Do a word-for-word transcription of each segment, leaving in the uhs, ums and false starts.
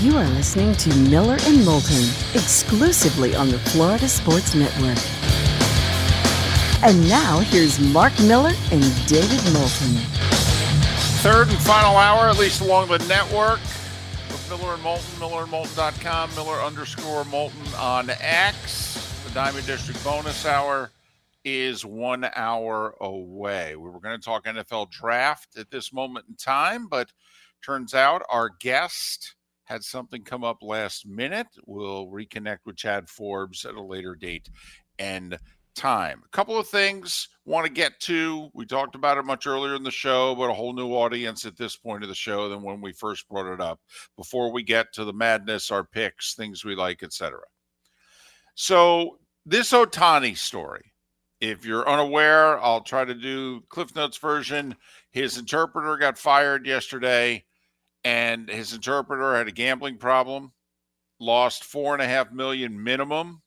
You are listening to Miller and Moulton, exclusively on the Florida Sports Network. And now, here's Mark Miller and David Moulton. Third and final hour, at least along the network, with Miller and Moulton, miller and moulton dot com, Miller underscore Moulton on X. The Diamond District bonus hour is one hour away. We were going to talk N F L draft at this moment in time, but turns out our guest had something come up last minute. We'll reconnect with Chad Forbes at a later date and time. A couple of things want to get to. We talked about it much earlier in the show, but a whole new audience at this point of the show than when we first brought it up. Before we get to the madness, our picks, things we like, et cetera. So this Ohtani story, if you're unaware, I'll try to do Cliff Notes version. His interpreter got fired yesterday, and his interpreter had a gambling problem, lost four and a half million minimum,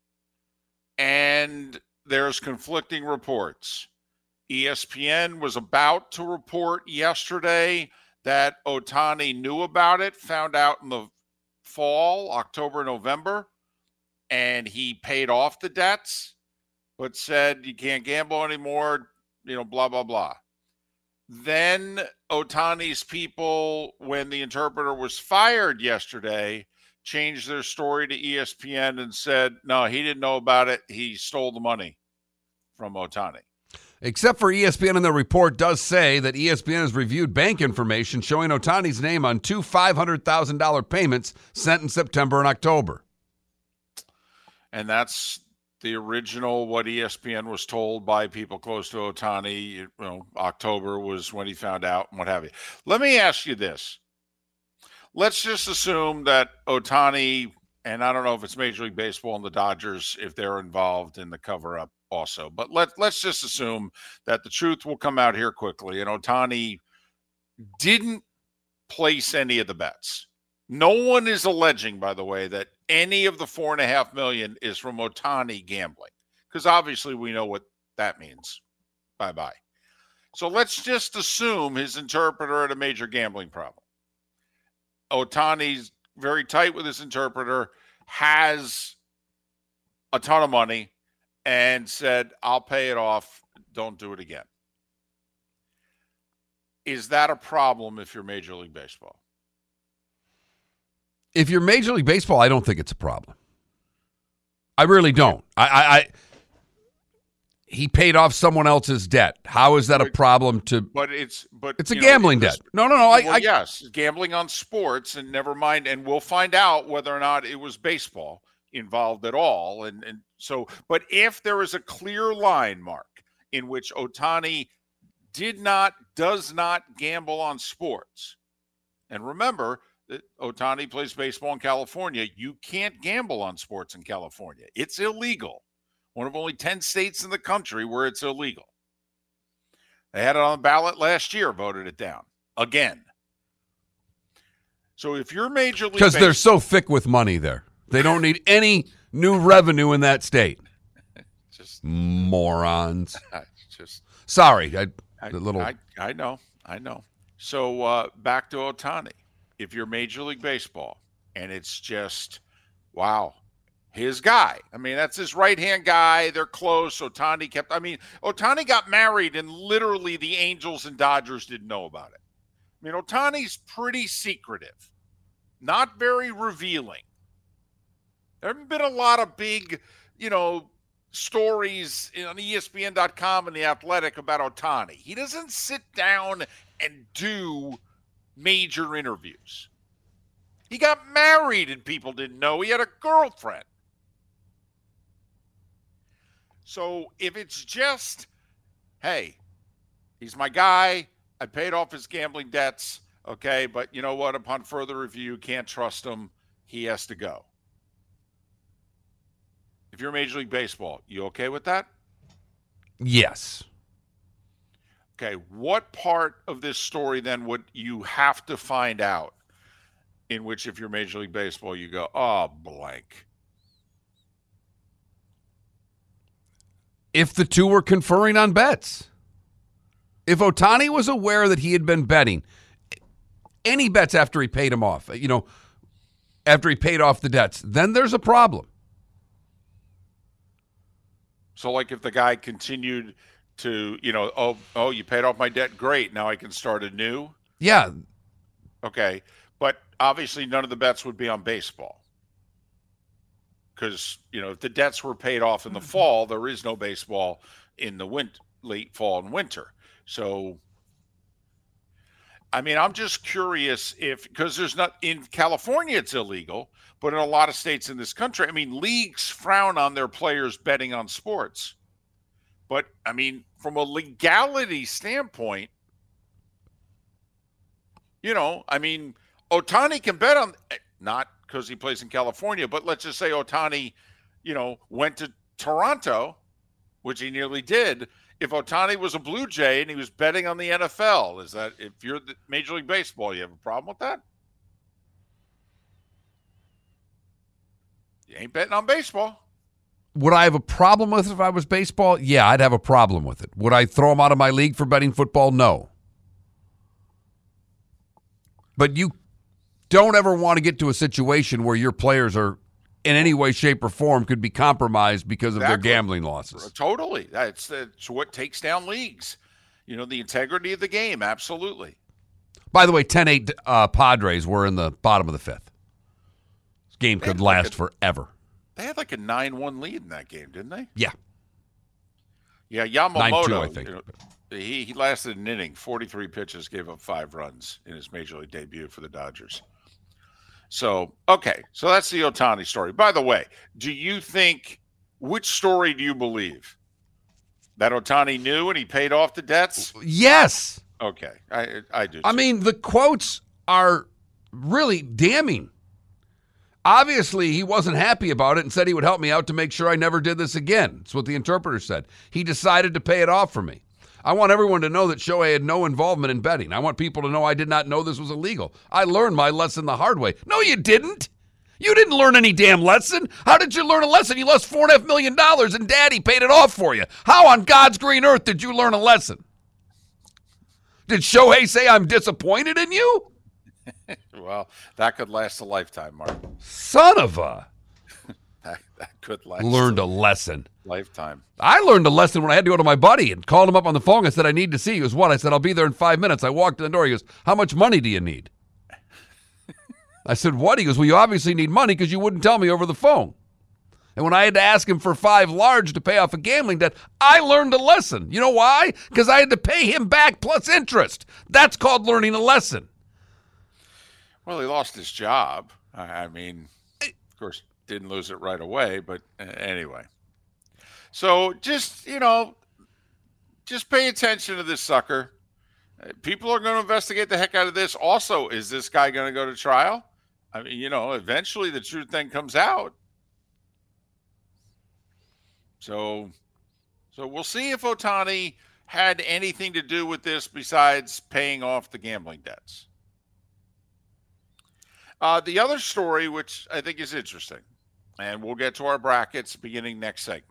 and there's conflicting reports. E S P N was about to report yesterday that Ohtani knew about it, found out in the fall, October, November, and he paid off the debts, but said you can't gamble anymore, you know, blah, blah, blah. Then Ohtani's people, when the interpreter was fired yesterday, changed their story to E S P N and said, no, he didn't know about it. He stole the money from Ohtani. Except for E S P N, and the report does say that E S P N has reviewed bank information showing Ohtani's name on two five hundred thousand dollars payments sent in September and October. And that's the original, what E S P N was told by people close to Ohtani. You know, October was when he found out and what have you. Let me ask you this. Let's just assume that Ohtani, and I don't know if it's Major League Baseball and the Dodgers, if they're involved in the cover-up also, but let, let's just assume that the truth will come out here quickly, and Ohtani didn't place any of the bets. No one is alleging, by the way, that any of the four and a half million is from Ohtani gambling, because obviously we know what that means. Bye-bye. So let's just assume his interpreter had a major gambling problem. Ohtani's very tight with his interpreter, has a ton of money, and said, I'll pay it off. Don't do it again. Is that a problem if you're Major League Baseball? If you're Major League Baseball, I don't think it's a problem. I really don't. I, I, I he paid off someone else's debt. How is that a problem to? But it's but it's a know, gambling it's, debt. No, no, no. I, well, I, yes, gambling on sports, and never mind. And we'll find out whether or not it was baseball involved at all. And and so, but if there is a clear line, Mark, in which Ohtani did not, does not gamble on sports, and remember that Ohtani plays baseball in California, you can't gamble on sports in California. It's illegal. One of only ten states in the country where it's illegal. They had it on the ballot last year, voted it down again. So if you're Major League because Baseball, they're so thick with money there, they don't need any new revenue in that state. Just morons. Just sorry, I, I, the little. I, I know, I know. So uh, back to Ohtani. If you're Major League Baseball and it's just, wow, his guy. I mean, that's his right-hand guy. They're close. Ohtani kept, I mean, Ohtani got married and literally the Angels and Dodgers didn't know about it. I mean, Ohtani's pretty secretive, not very revealing. There haven't been a lot of big, you know, stories on E S P N dot com and The Athletic about Ohtani. He doesn't sit down and do major interviews. He got married and people didn't know he had a girlfriend. So if it's just, hey, he's my guy, I paid off his gambling debts, okay, but you know what? Upon further review, can't trust him. He has to go. If you're Major League Baseball, you okay with that? Yes. Okay, what part of this story then would you have to find out in which if you're Major League Baseball, you go, oh, blank. If the two were conferring on bets. If Ohtani was aware that he had been betting, any bets after he paid him off, you know, after he paid off the debts, then there's a problem. So, like, if the guy continued to, you know, oh, oh, you paid off my debt, great, now I can start anew? Yeah. Okay, but obviously none of the bets would be on baseball. Because, you know, if the debts were paid off in the fall, there is no baseball in the win- late fall and winter. So, I mean, I'm just curious if, because there's not, in California it's illegal, but in a lot of states in this country, I mean, leagues frown on their players betting on sports. But, I mean, from a legality standpoint, you know, I mean, Ohtani can bet on, not because he plays in California, but let's just say Ohtani, you know, went to Toronto, which he nearly did. If Ohtani was a Blue Jay and he was betting on the N F L, is that, if you're the Major League Baseball, you have a problem with that? You ain't betting on baseball. Would I have a problem with it if I was baseball? Yeah, I'd have a problem with it. Would I throw him out of my league for betting football? No. But you don't ever want to get to a situation where your players are, in any way, shape, or form, could be compromised because of exactly. their gambling losses. Totally. That's, that's what takes down leagues. You know, the integrity of the game, absolutely. By the way, ten eight uh, Padres were in the bottom of the fifth. This game could last like a, forever. They had like a nine one lead in that game, didn't they? Yeah. Yeah, Yamamoto, nine two, I think. You know, he, he lasted an inning, forty-three pitches, gave up five runs in his Major League debut for the Dodgers. So, okay, so that's the Ohtani story. By the way, do you think, which story do you believe? That Ohtani knew and he paid off the debts? Yes. Okay, I I do. I too. mean, the quotes are really damning. Obviously, he wasn't happy about it and said he would help me out to make sure I never did this again. That's what the interpreter said. He decided to pay it off for me. I want everyone to know that Shohei had no involvement in betting. I want people to know I did not know this was illegal. I learned my lesson the hard way. No, you didn't. You didn't learn any damn lesson. How did you learn a lesson? You lost four and a half million dollars and Daddy paid it off for you. How on God's green earth did you learn a lesson? Did Shohei say I'm disappointed in you? Well, that could last a lifetime, Mark. Son of a. that, that could last. Learned a lesson. Lifetime. I learned a lesson when I had to go to my buddy and called him up on the phone. I said, I need to see you. He goes, what? I said, I'll be there in five minutes. I walked in the door. He goes, how much money do you need? I said, what? He goes, well, you obviously need money because you wouldn't tell me over the phone. And when I had to ask him for five large to pay off a gambling debt, I learned a lesson. You know why? Because I had to pay him back plus interest. That's called learning a lesson. Well, he lost his job. I mean, of course, didn't lose it right away, but anyway. So just, you know, just pay attention to this sucker. People are going to investigate the heck out of this. Also, is this guy going to go to trial? I mean, you know, eventually the truth then comes out. So, so we'll see if Ohtani had anything to do with this besides paying off the gambling debts. Uh, the other story, which I think is interesting, and we'll get to our brackets beginning next segment.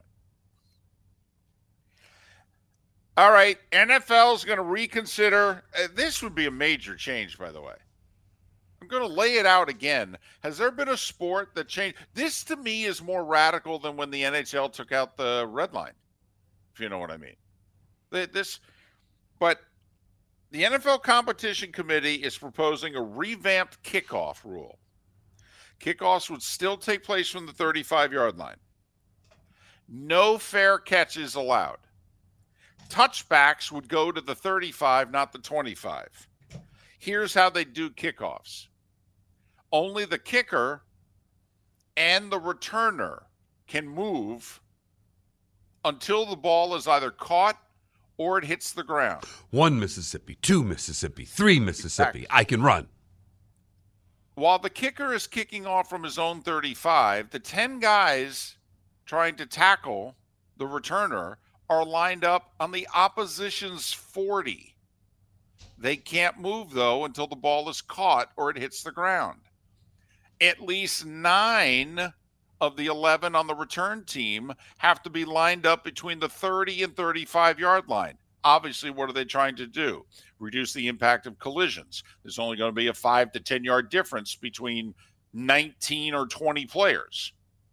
All right, N F L is going to reconsider. Uh, this would be a major change, by the way. I'm going to lay it out again. Has there been a sport that changed? This, to me, is more radical than when the N H L took out the red line, if you know what I mean. This, but the N F L Competition Committee is proposing a revamped kickoff rule. Kickoffs would still take place from the thirty-five-yard line. No fair catches allowed. Touchbacks would go to the thirty-five, not the twenty-five. Here's how they do kickoffs. Only the kicker and the returner can move until the ball is either caught or it hits the ground. One Mississippi, two Mississippi, three Mississippi. Exactly. I can run. While the kicker is kicking off from his own thirty-five, the ten guys trying to tackle the returner are lined up on the opposition's forty. They can't move, though, until the ball is caught or it hits the ground. At least nine of the eleven on the return team have to be lined up between the thirty and thirty-five-yard line. Obviously, what are they trying to do? Reduce the impact of collisions. There's only going to be a five to ten-yard difference between nineteen or twenty players.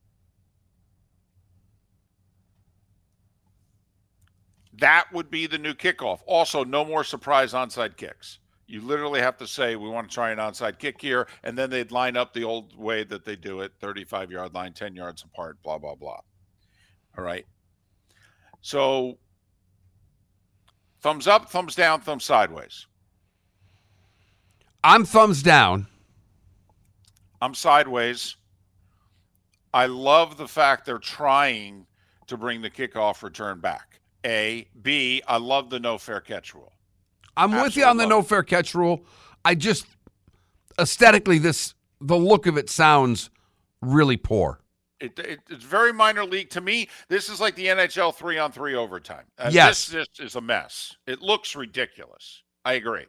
That would be the new kickoff. Also, no more surprise onside kicks. You literally have to say, we want to try an onside kick here, and then they'd line up the old way that they do it, thirty-five-yard line, ten yards apart, blah, blah, blah. All right? So, thumbs up, thumbs down, thumbs sideways. I'm thumbs down. I'm sideways. I love the fact they're trying to bring the kickoff return back. A. B, I love the no fair catch rule. I'm Absolutely with you on the no it. fair catch rule. I just, aesthetically, this the look of it sounds really poor. It, it, it's very minor league. To me, this is like the N H L three-on-three overtime. Uh, Yes. This just is a mess. It looks ridiculous. I agree.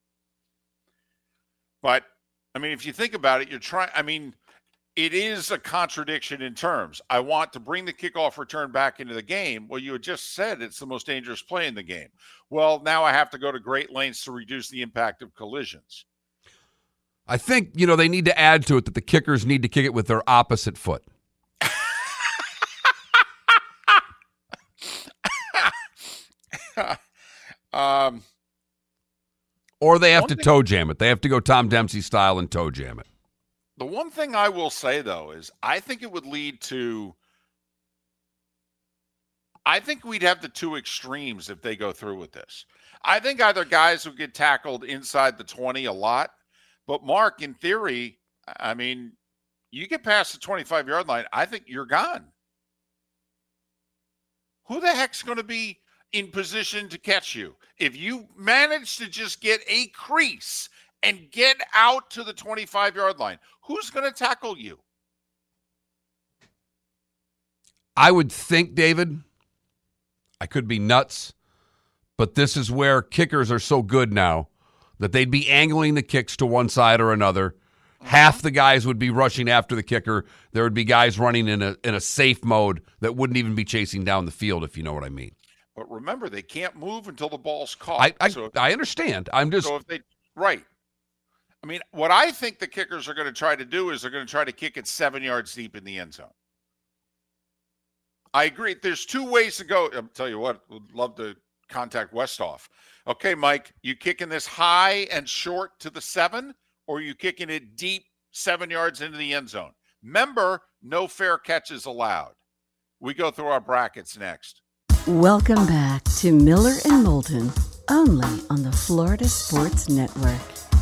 But, I mean, if you think about it, you're trying – I mean, it is a contradiction in terms. I want to bring the kickoff return back into the game. Well, you had just said it's the most dangerous play in the game. Well, now I have to go to great lengths to reduce the impact of collisions. I think, you know, they need to add to it that the kickers need to kick it with their opposite foot. um, Or they have One to thing- toe jam it. They have to go Tom Dempsey style and toe jam it. the one thing I will say, though, is I think it would lead to – I think we'd have the two extremes if they go through with this. I think either guys who get tackled inside the twenty a lot, but Mark, in theory, I mean, you get past the twenty-five-yard line, I think you're gone. Who the heck's going to be in position to catch you? If you manage to just get a crease and get out to the twenty-five-yard line, who's going to tackle you? I would think, David, I could be nuts, but this is where kickers are so good now that they'd be angling the kicks to one side or another. Half the guys would be rushing after the kicker. There would be guys running in a in a safe mode that wouldn't even be chasing down the field, if you know what I mean. But remember, they can't move until the ball's caught. I I, so, I understand. I'm just so if they right. I mean, what I think the kickers are going to try to do is they're going to try to kick it seven yards deep in the end zone. I agree. There's two ways to go. I'll tell you what, would love to contact Westhoff. Okay, Mike, you kicking this high and short to the seven, or are you kicking it deep seven yards into the end zone? Remember, no fair catches allowed. We go through our brackets next. Welcome back to Miller and Moulton, only on the Florida Sports Network.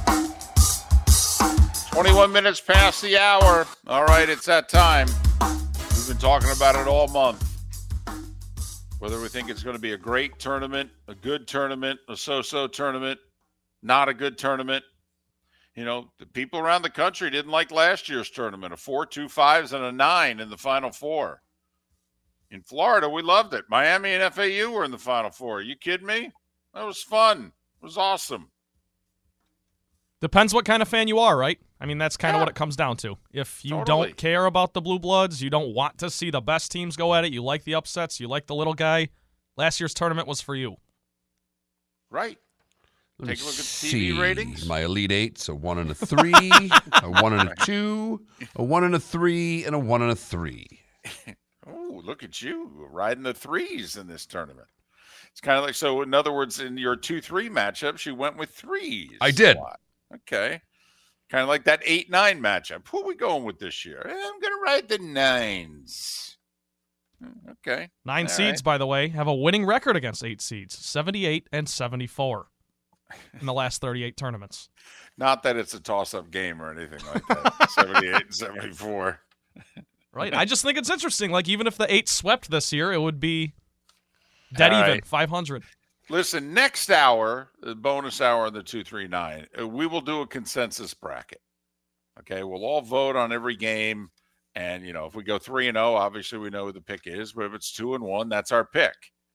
twenty-one minutes past the hour. All right, it's that time. We've been talking about it all month. Whether we think it's going to be a great tournament, a good tournament, a so-so tournament, not a good tournament. You know, the people around the country didn't like last year's tournament, a four, two fives, and a nine in the Final Four. In Florida, we loved it. Miami and F A U were in the Final Four. Are you kidding me? That was fun. It was awesome. Depends what kind of fan you are, right? I mean, that's kind of Yeah. what it comes down to. If you Totally. don't care about the Blue Bloods, you don't want to see the best teams go at it, you like the upsets, you like the little guy, last year's tournament was for you. Right. Let Take me a look at the see. T V ratings. My Elite Eight's a one and a three, a one and a two, a one and a three, and a one and a three. Oh, look at you riding the threes in this tournament. It's kind of like, so in other words, in your two three matchups, you went with threes. I did. a lot. Okay. Kind of like that eight nine matchup. Who are we going with this year? Eh, I'm going to ride the nines. Okay. Nine All seeds, right. by the way, have a winning record against eight seeds, seventy-eight and seventy-four in the last thirty-eight tournaments. Not that it's a toss-up game or anything like that. seventy-eight and seventy-four. Right? I just think it's interesting. Like, even if the eight swept this year, it would be dead All even, right. five hundred. Listen, next hour, the bonus hour in the two three nine, uh, we will do a consensus bracket. Okay, we'll all vote on every game. And, you know, if we go three and oh, obviously we know who the pick is. But if it's two and one, that's our pick.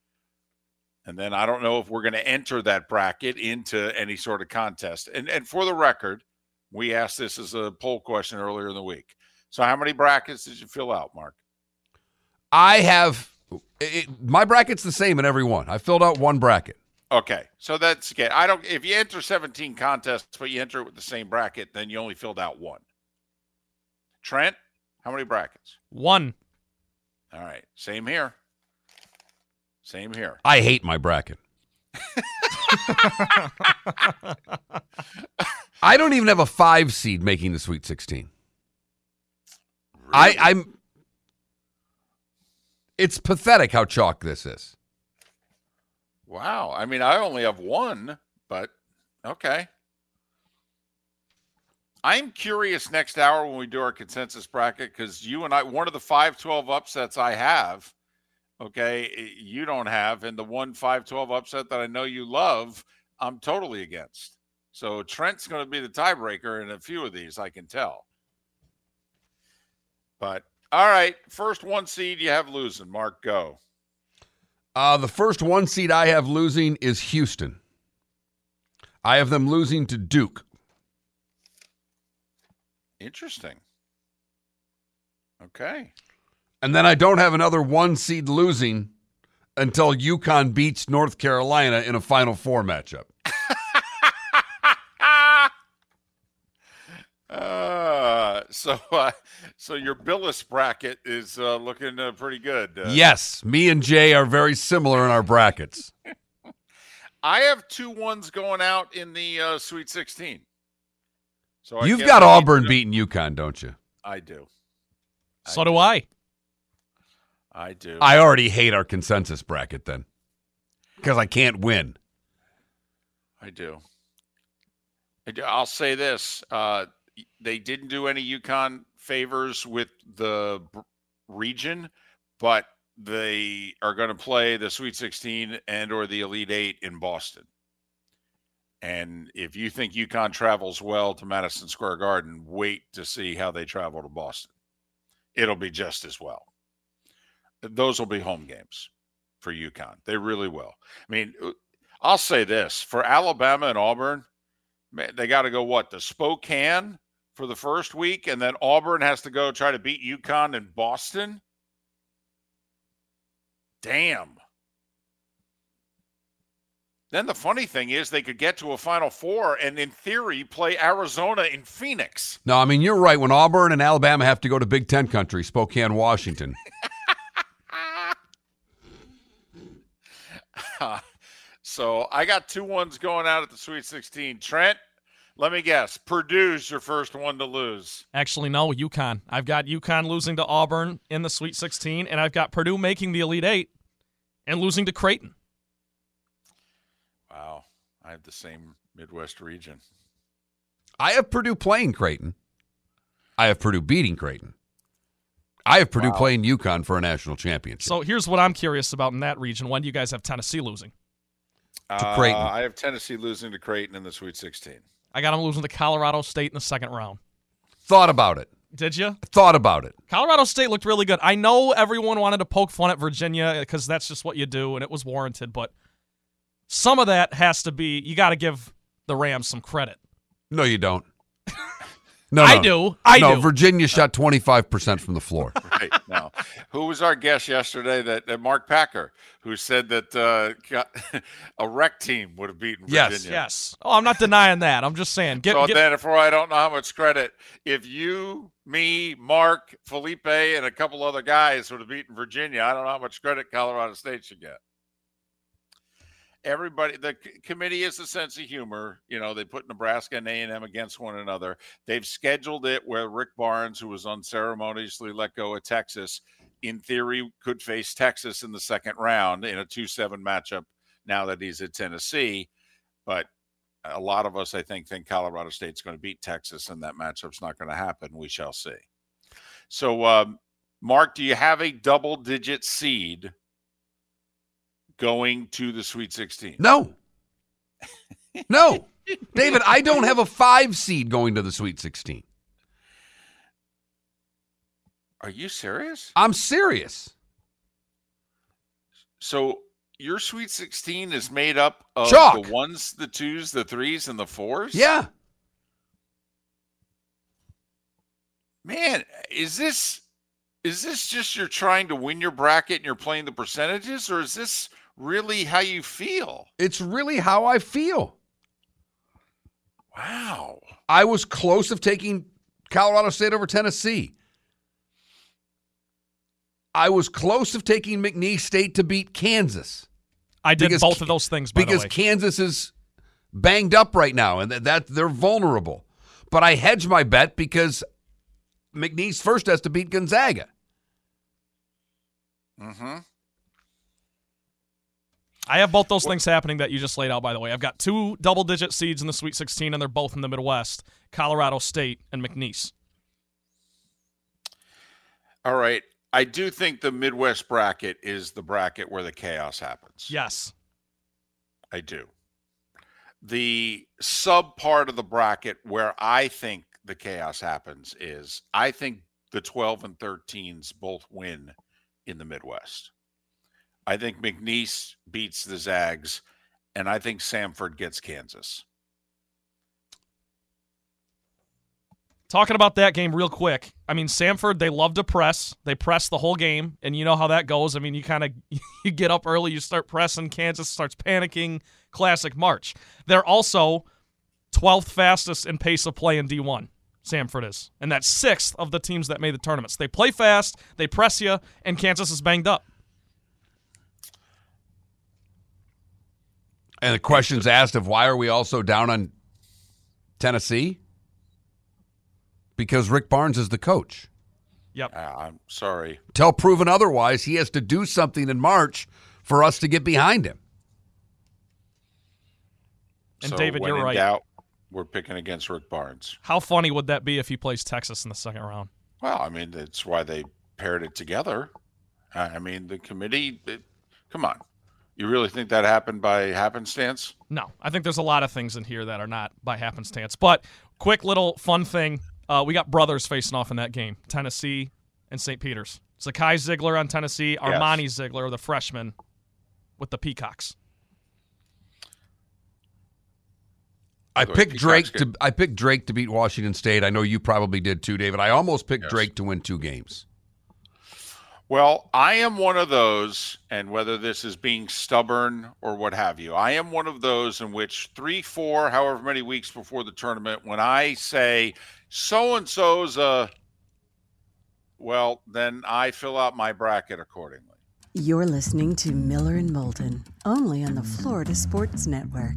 And then I don't know if we're going to enter that bracket into any sort of contest. And, and for the record, we asked this as a poll question earlier in the week. So how many brackets did you fill out, Mark? I have it, my bracket's the same in every one. I filled out one bracket. Okay, so that's okay. I don't. If you enter seventeen contests, but you enter it with the same bracket, then you only filled out one. Trent, how many brackets? One. All right. Same here. Same here. I hate my bracket. I don't even have a five seed making the Sweet sixteen. Really? I, I'm. It's pathetic how chalk this is. Wow. I mean, I only have one, but okay. I'm curious next hour when we do our consensus bracket, because you and I, one of the five twelve upsets I have, okay, you don't have, and the one five twelve upset that I know you love, I'm totally against. So Trent's going to be the tiebreaker in a few of these, I can tell. But, all right, first one seed you have losing. Mark, go. Uh, the first one seed I have losing is Houston. I have them losing to Duke. Interesting. Okay. And then I don't have another one seed losing until UConn beats North Carolina in a Final Four matchup. uh, so, uh, so your Billis bracket is uh, looking uh, pretty good. Uh, Yes, me and Jay are very similar in our brackets. I have two ones going out in the uh, Sweet sixteen. So I You've guess got I need Auburn to- beating UConn, don't you? I do. So do I. I do. I already hate our consensus bracket then because I can't win. I do. I do. I'll say this. Uh, they didn't do any UConn favors with the b- region, but they are going to play the Sweet sixteen and or the Elite Eight in Boston. And if you think UConn travels well to Madison Square Garden, wait to see how they travel to Boston. It'll be just as well. Those will be home games for UConn. They really will. I mean, I'll say this. For Alabama and Auburn, man, they got to go, what, to Spokane for the first week, and then Auburn has to go try to beat UConn in Boston? Damn. Then the funny thing is they could get to a Final Four and, in theory, play Arizona in Phoenix. No, I mean, you're right. When Auburn and Alabama have to go to Big Ten country, Spokane, Washington. So I got two ones going out at the Sweet sixteen. Trent, let me guess. Purdue's your first one to lose. Actually, no, UConn. I've got UConn losing to Auburn in the Sweet sixteen, and I've got Purdue making the Elite Eight and losing to Creighton. Wow. I have the same Midwest region. I have Purdue playing Creighton. I have Purdue beating Creighton. I have Purdue Wow. playing UConn for a national championship. So here's what I'm curious about in that region. When do you guys have Tennessee losing? To Creighton. Uh, I have Tennessee losing to Creighton in the Sweet sixteen. I got them losing to Colorado State in the second round. Thought about it. Did you? Thought about it. Colorado State looked really good. I know everyone wanted to poke fun at Virginia because that's just what you do, and it was warranted, but some of that has to be, you got to give the Rams some credit. No, you don't. No, I no. do. I no, do. Virginia shot twenty-five percent from the floor. Right now, who was our guest yesterday? That, that Mark Packer, who said that uh, got, a rec team would have beaten Virginia. Yes, Yes. Oh, I'm not denying that. I'm just saying. Get, So get, then, for I don't know how much credit, if you, me, Mark, Felipe, and a couple other guys would have beaten Virginia, I don't know how much credit Colorado State should get. Everybody, the c- committee has a sense of humor. You know, they put Nebraska and A and M against one another. They've scheduled it where Rick Barnes, who was unceremoniously let go of Texas, in theory could face Texas in the second round in a two seven matchup now that he's at Tennessee. But a lot of us, I think, think Colorado State's going to beat Texas, and that matchup's not going to happen. We shall see. So, um, Mark, do you have a double-digit seed going to the Sweet sixteen? No. No. David, I don't have a five seed going to the Sweet sixteen. Are you serious? I'm serious. So your Sweet sixteen is made up of Chalk. the ones, the twos, the threes, and the fours? Yeah. Man, is this is this just you're trying to win your bracket and you're playing the percentages, or is this really how you feel? It's really how I feel. Wow. I was close of taking Colorado State over Tennessee. I was close of taking McNeese State to beat Kansas. I did because, both of those things, by because the way. Kansas is banged up right now, and that, that they're vulnerable. But I hedged my bet because McNeese first has to beat Gonzaga. Mm-hmm. I have both those things happening that you just laid out, by the way. I've got two double-digit seeds in the Sweet sixteen, and they're both in the Midwest, Colorado State and McNeese. All right. I do think the Midwest bracket is the bracket where the chaos happens. Yes. I do. The sub part of the bracket where I think the chaos happens is I think the twelve and thirteens both win in the Midwest. I think McNeese beats the Zags, and I think Samford gets Kansas. Talking about that game real quick, I mean, Samford, they love to press. They press the whole game, and you know how that goes. I mean, you kind of you get up early, you start pressing, Kansas starts panicking, classic March. They're also twelfth fastest in pace of play in D one, Samford is, and that's sixth of the teams that made the tournaments. They play fast, they press you, and Kansas is banged up. And the question's asked of why are we also down on Tennessee? Because Rick Barnes is the coach. Yep. Uh, I'm sorry. Till proven otherwise, he has to do something in March for us to get behind him. And so David, when you're in right. Doubt, we're picking against Rick Barnes. How funny would that be if he plays Texas in the second round? Well, I mean, that's why they paired it together. I mean, the committee, it, come on. You really think that happened by happenstance? No. I think there's a lot of things in here that are not by happenstance. But quick little fun thing. Uh, we got brothers facing off in that game, Tennessee and Saint Peter's. Zakai Ziegler on Tennessee, Armani yes. Ziegler, the freshman, with the Peacocks. I picked Drake to I picked Drake to beat Washington State. I know you probably did too, David. I almost picked yes. Drake to win two games. Well, I am one of those, and whether this is being stubborn or what have you, I am one of those in which three, four, however many weeks before the tournament, when I say so-and-so's a, well, then I fill out my bracket accordingly. You're listening to Miller and Moulton, only on the Florida Sports Network.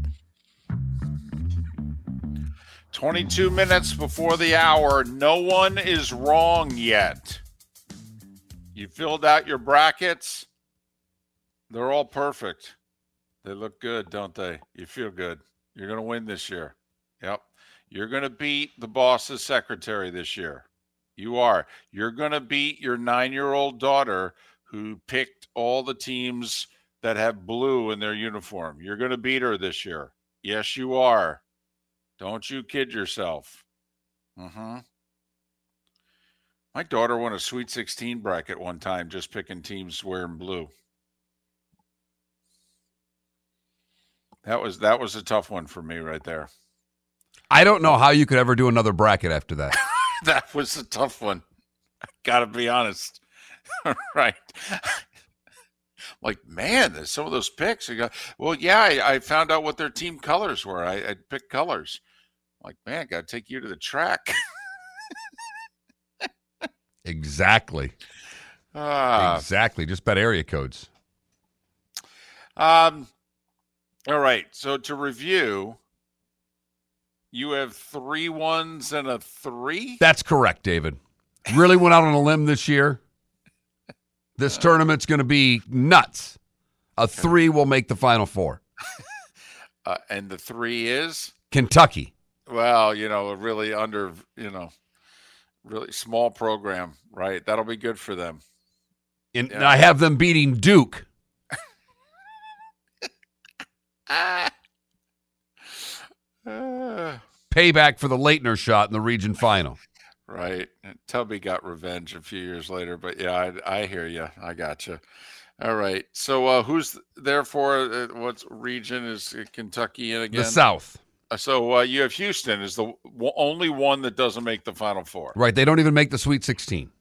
twenty-two minutes before the hour. No one is wrong yet. You filled out your brackets. They're all perfect. They look good, don't they? You feel good. You're going to win this year. Yep. You're going to beat the boss's secretary this year. You are. You're going to beat your nine-year-old daughter who picked all the teams that have blue in their uniform. You're going to beat her this year. Yes, you are. Don't you kid yourself. Mm-hmm. My daughter won a Sweet sixteen bracket one time just picking teams wearing blue. That was that was a tough one for me right there. I don't know how you could ever do another bracket after that. That was a tough one. I gotta be honest. Right. Like, man, there's some of those picks. You go, well, yeah, I, I found out what their team colors were. I, I picked colors. I'm like, man, I gotta take you to the track. Exactly. Uh, exactly. Just bet area codes. Um. All right. So to review, you have three ones and a three? That's correct, David. Really went out on a limb this year. This uh, tournament's going to be nuts. A three will make the Final Four. Uh, and the three is? Kentucky. Well, you know, a really under, you know, really small program, right? That'll be good for them. And yeah. I have them beating Duke. uh, Payback for the Leitner shot in the region final. Right. And Tubby got revenge a few years later, but yeah, I, I hear you. I got you. All right. So uh, who's there for? Uh, what region is Kentucky in again? The South. So uh, you have Houston is the w- only one that doesn't make the Final Four. Right. They don't even make the Sweet sixteen.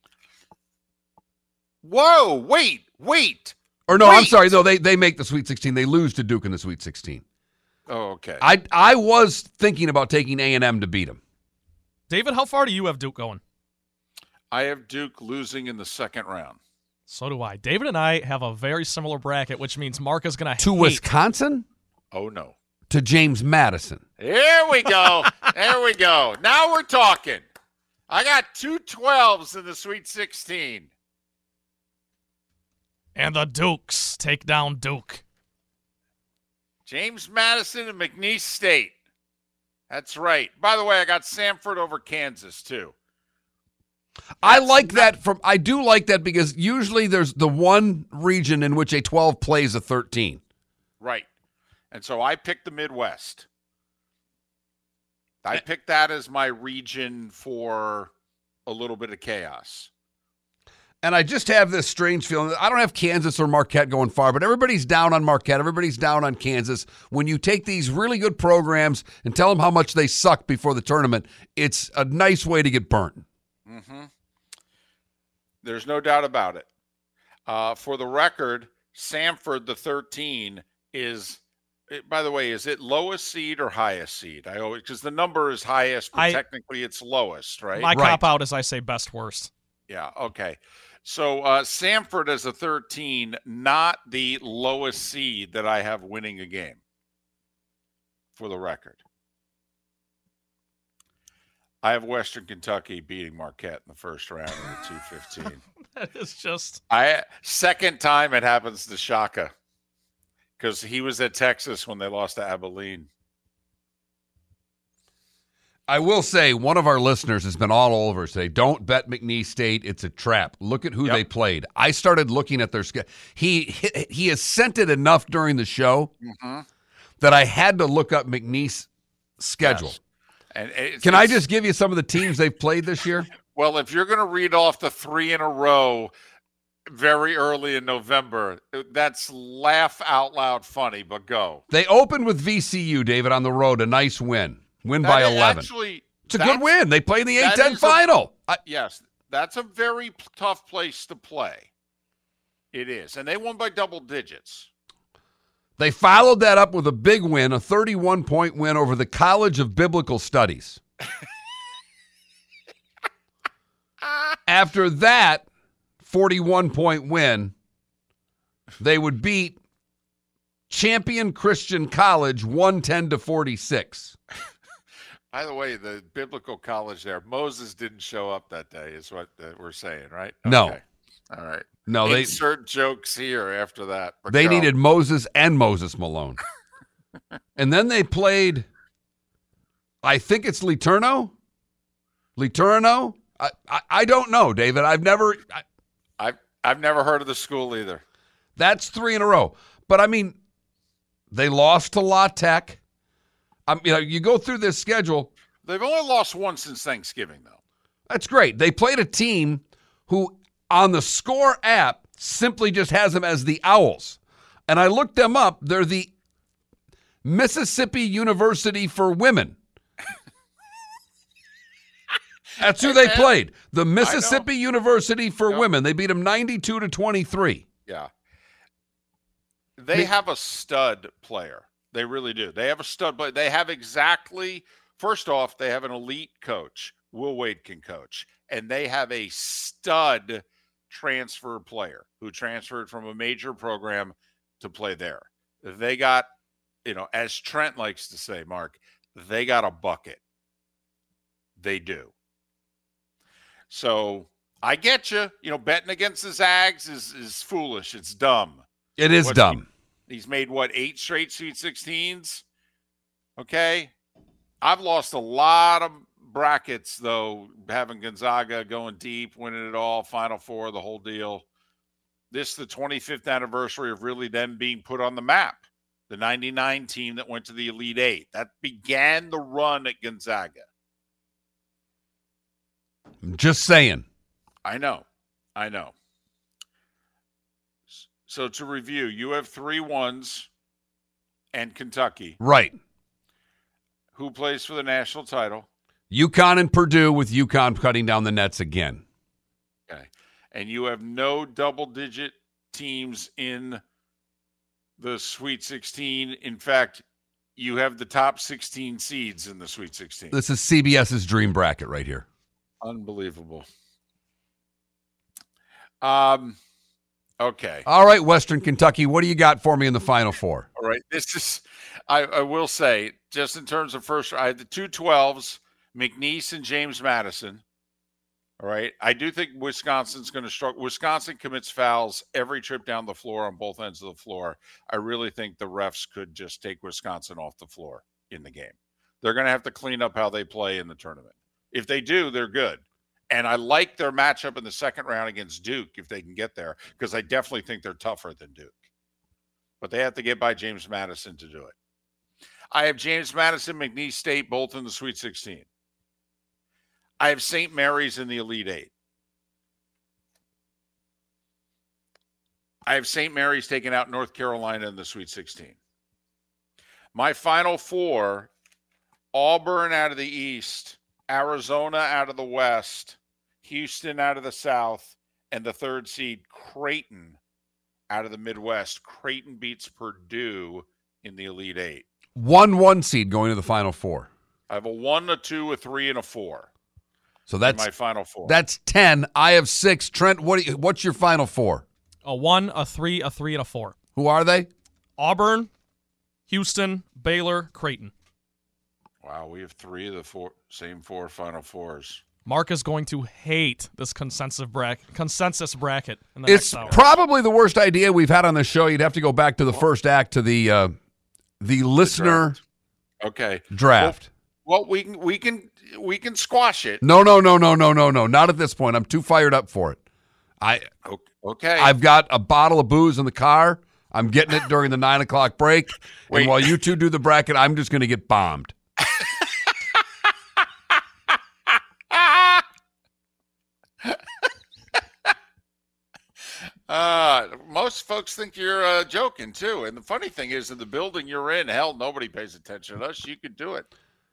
Whoa. Wait. Wait. Or no, wait. I'm sorry. No, they, they make the Sweet sixteen. They lose to Duke in the Sweet sixteen. Oh, okay. I I was thinking about taking A and M to beat them. David, how far do you have Duke going? I have Duke losing in the second round. So do I. David and I have a very similar bracket, which means Mark is going To hate. Wisconsin? Oh, no. To James Madison. Here we go. There we go. Now we're talking. I got two twelves in the Sweet sixteen. And the Dukes take down Duke. James Madison and McNeese State. That's right. By the way, I got Samford over Kansas, too. I like that from I do like that because usually there's the one region in which a twelve plays a thirteen. Right. And so I picked the Midwest. I picked that as my region for a little bit of chaos. And I just have this strange feeling. I don't have Kansas or Marquette going far, but everybody's down on Marquette. Everybody's down on Kansas. When you take these really good programs and tell them how much they suck before the tournament, it's a nice way to get burnt. Mm-hmm. There's no doubt about it. Uh, for the record, Samford, the thirteen, is, it, by the way, is it lowest seed or highest seed? I always, because the number is highest, but I, technically it's lowest, right? My Right. cop out is I say best worst. Yeah, okay. So uh, Samford as a thirteen, not the lowest seed that I have winning a game, for the record. I have Western Kentucky beating Marquette in the first round of the two fifteen. That is just. I second time it happens to Shaka because he was at Texas when they lost to Abilene. I will say one of our listeners has been all over say, don't bet McNeese State. It's a trap. Look at who Yep. they played. I started looking at their schedule. He, he has sent it enough during the show Mm-hmm. that I had to look up McNeese schedule. Yes. And it's, Can I it's- just give you some of the teams they've played this year? Well, if you're going to read off the three in a row very early in November, that's laugh out loud funny, but go. They opened with V C U, David, on the road. A nice win. Win by That is eleven. Actually, It's a that's- good win. They played in the A that ten is a- final. I, Yes, that's a very p- tough place to play. It is. And they won by double digits. they followed that up with a big win, a thirty-one point win over the College of Biblical Studies. After that forty-one point win, they would beat champion Christian College one ten to forty-six. By the way, the biblical college there, Moses didn't show up that day, is what uh, we're saying, right? No. Okay. All right. No, they Insert jokes here after that. but they go. needed Moses and Moses Malone. And then they played, I think it's Liturno? Liturno? I, I, I don't know, David. I've never, I, I've, I've never heard of the school either. that's three in a row. But I mean, they lost to La Tech. Um, you know, you go through this schedule. They've only lost one since Thanksgiving, though. That's great. They played a team who, on the Score app, simply just has them as the Owls. And I looked them up. They're the Mississippi University for Women. That's who they played. The Mississippi University for Yep. Women. They beat them ninety-two to twenty-three. Yeah. They have a stud player. They really do. They have a stud player. They have exactly, first off, they have an elite coach. Will Wade can coach. And they have a stud transfer player who transferred from a major program to play there. They got, you know, as Trent likes to say, Mark, they got a bucket. They do. So I get you. You know, betting against the Zags is, is foolish. It's dumb. It is What's dumb. He's made, what, eight straight Sweet sixteens? Okay. I've lost a lot of brackets, though, having Gonzaga going deep, winning it all, Final Four, the whole deal. This is the twenty-fifth anniversary of really them being put on the map. The ninety-nine team that went to the Elite Eight. That began the run at Gonzaga. I'm just saying. I know. I know. So to review, you have three ones and Kentucky. Right. Who plays for the national title? UConn and Purdue, with UConn cutting down the nets again. Okay. And you have no double-digit teams in the Sweet sixteen. In fact, you have the top sixteen seeds in the Sweet sixteen. This is CBS's dream bracket right here. Unbelievable. Um, okay. All right, Western Kentucky, what do you got for me in the Final Four? All right. This is, I, I will say, just in terms of first, I had the two twelves, McNeese and James Madison. All right. I do think Wisconsin's going to struggle. Wisconsin commits fouls every trip down the floor on both ends of the floor. I really think the refs could just take Wisconsin off the floor in the game. They're going to have to clean up how they play in the tournament. If they do, they're good. And I like their matchup in the second round against Duke if they can get there, because I definitely think they're tougher than Duke. But they have to get by James Madison to do it. I have James Madison, McNeese State, both in the Sweet sixteen. I have Saint Mary's in the Elite Eight. I have Saint Mary's taking out North Carolina in the Sweet sixteen. My Final Four, Auburn out of the East, Arizona out of the West, Houston out of the South, and the third seed, Creighton, out of the Midwest. Creighton beats Purdue in the Elite Eight. One one seed going to the Final Four. I have a one, a two, a three, and a four. So that's my Final Four. That's ten. I have six. Trent, what? Do you, what's your Final Four? A one, a three, a three, and a four. Who are they? Auburn, Houston, Baylor, Creighton. Wow, we have three of the four same four Final Fours. Mark is going to hate this consensus bracket. Consensus bracket. In the It's next hour. probably the worst idea we've had on this show. You'd have to go back to the first act to the uh, the listener the draft. Okay. draft. Well, well, we can we can we can squash it. No, no, no, no, no, no, no. Not at this point. I'm too fired up for it. I okay. I've got a bottle of booze in the car. I'm getting it during the nine o'clock break. Wait. And while you two do the bracket, I'm just going to get bombed. Uh, most folks think you're uh, joking, too. And the funny thing is, in the building you're in, hell, nobody pays attention to us. You could do it.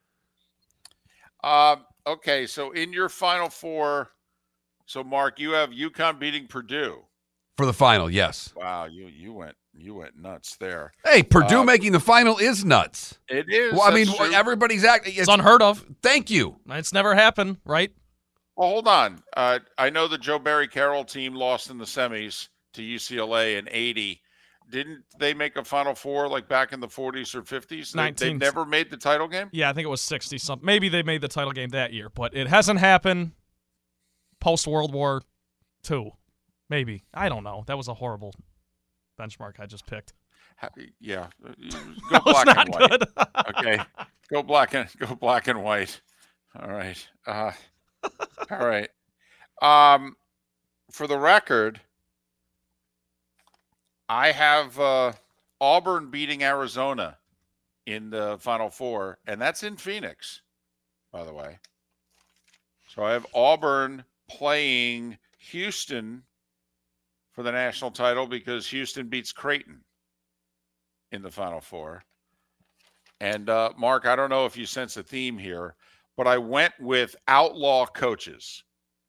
Uh, okay, so in your Final Four, so, Mark, you have UConn beating Purdue. For the final, yes. Wow, you you went you went nuts there. Hey, Purdue Uh, making the final is nuts. It is. Well, I mean, that's true. everybody's acting. It's unheard of. Thank you. It's never happened, right? Well, hold on. Uh, I know the Joe Barry Carroll team lost in the semis to U C L A in eighty. Didn't they make a Final Four like back in the forties or fifties? They, they nineteen never made the title game? Yeah, I think it was sixty something. Maybe they made the title game that year, but it hasn't happened post World War Two. Maybe. I don't know. That was a horrible benchmark I just picked. Ha- Yeah. Go That was black not and white. good. Okay. Go black and go black and white. All right. Uh, all right. Um, for the record, I have uh, Auburn beating Arizona in the Final Four, and that's in Phoenix, by the way. So I have Auburn playing Houston for the national title because Houston beats Creighton in the Final Four. And, uh, Mark, I don't know if you sense a theme here, but I went with outlaw coaches.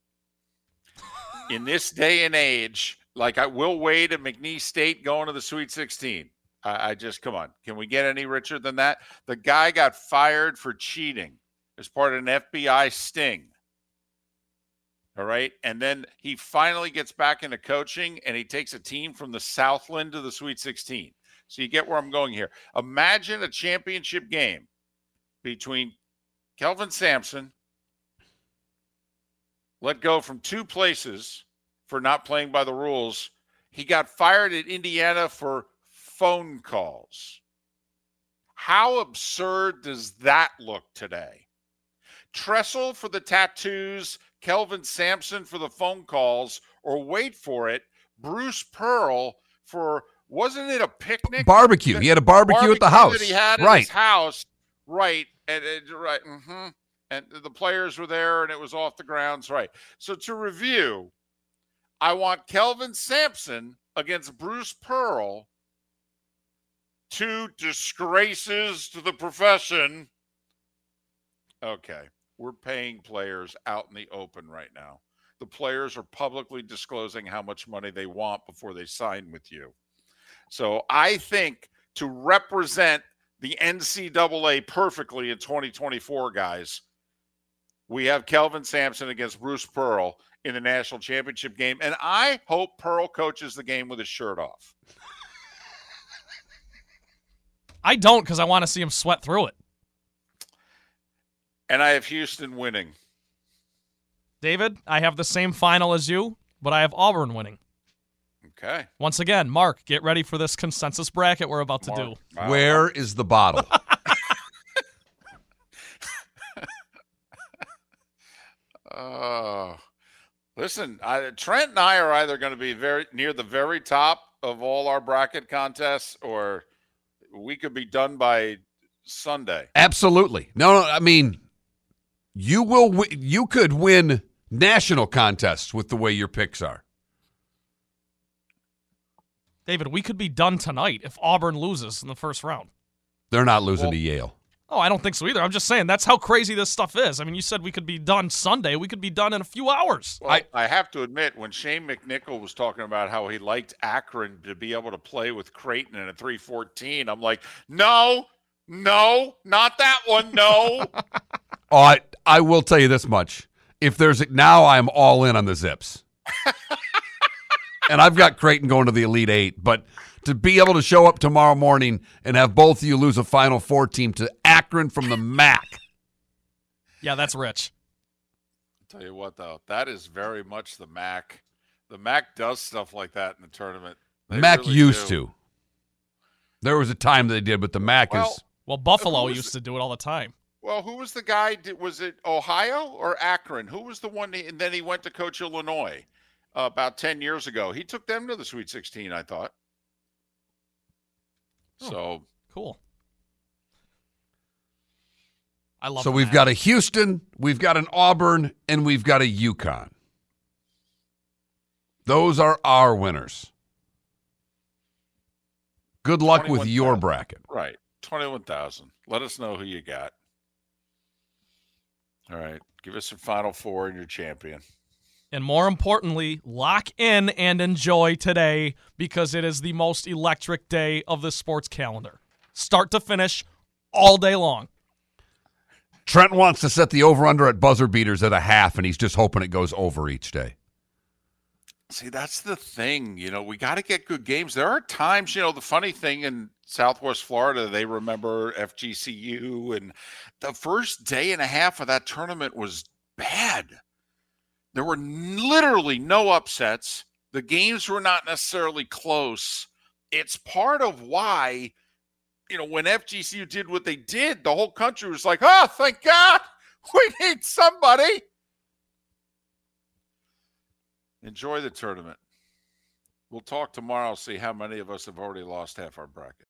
In this day and age, like I Will Wade and McNeese State going to the Sweet sixteen. I, I just, come on. Can we get any richer than that? The guy got fired for cheating as part of an F B I sting. All right. And then he finally gets back into coaching and he takes a team from the Southland to the Sweet sixteen. So you get where I'm going here. Imagine a championship game between Kelvin Sampson, let go from two places for not playing by the rules. He got fired at Indiana for phone calls. How absurd does that look today? Tressel for the tattoos, Kelvin Sampson for the phone calls, or wait for it, Bruce Pearl for, wasn't it a picnic? Barbecue. He had a barbecue, barbecue at the house. that he had right. at his house. Right. And, and right. Mm-hmm. And the players were there and it was off the grounds. Right. So to review, I want Kelvin Sampson against Bruce Pearl. Two disgraces to the profession. Okay. We're paying players out in the open right now. The players are publicly disclosing how much money they want before they sign with you. So I think to represent the N C double A perfectly in twenty twenty-four, guys. We have Kelvin Sampson against Bruce Pearl in the national championship game, and I hope Pearl coaches the game with his shirt off. I don't, because I want to see him sweat through it. And I have Houston winning. David, I have the same final as you, but I have Auburn winning. Okay. Once again, Mark, get ready for this consensus bracket we're about to Mark, do. wow. Where is the bottle? uh, listen, I, Trent and I are either going to be very near the very top of all our bracket contests, or we could be done by Sunday. Absolutely. No, no, I mean, you will. W- you could win national contests with the way your picks are. David, we could be done tonight if Auburn loses in the first round. They're not losing Well, to Yale. Oh, I don't think so either. I'm just saying that's how crazy this stuff is. I mean, you said we could be done Sunday. We could be done in a few hours. Well, I- I, have to admit, when Shane McNichol was talking about how he liked Akron to be able to play with Creighton in a three fourteen, I'm like, no, no, not that one, no. Oh, I, I will tell you this much. If there's a, now I'm all in on the Zips. And I've got Creighton going to the Elite Eight, but to be able to show up tomorrow morning and have both of you lose a Final Four team to Akron from the M A C. Yeah, that's rich. I'll tell you what, though, that is very much the M A C. The M A C does stuff like that in the tournament. They M A C really used do. to. There was a time they did, but the M A C Well, is Well, Buffalo Who was used to do it all the time. Well, who was the guy? Did, was it Ohio or Akron? Who was the one? He, and then he went to coach Illinois uh, about ten years ago. He took them to the Sweet sixteen, I thought. Oh. So Cool. I love so the we've Mac. got a Houston, we've got an Auburn, and we've got a UConn. Those are our winners. Good luck with your twenty-one thousand. bracket. right, twenty-one thousand. Let us know who you got. All right, give us your Final Four and your champion. And more importantly, lock in and enjoy today because it is the most electric day of the sports calendar. Start to finish, all day long. Trent wants to set the over-under at buzzer beaters at a half, and he's just hoping it goes over each day. See, that's the thing. You know, we got to get good games. There are times, you know, the funny thing in Southwest Florida, they remember F G C U, and the first day and a half of that tournament was bad. There were literally no upsets. The games were not necessarily close. It's part of why, you know, when F G C U did what they did, the whole country was like, oh, thank God, we need somebody. Enjoy the tournament. We'll talk tomorrow, see how many of us have already lost half our bracket.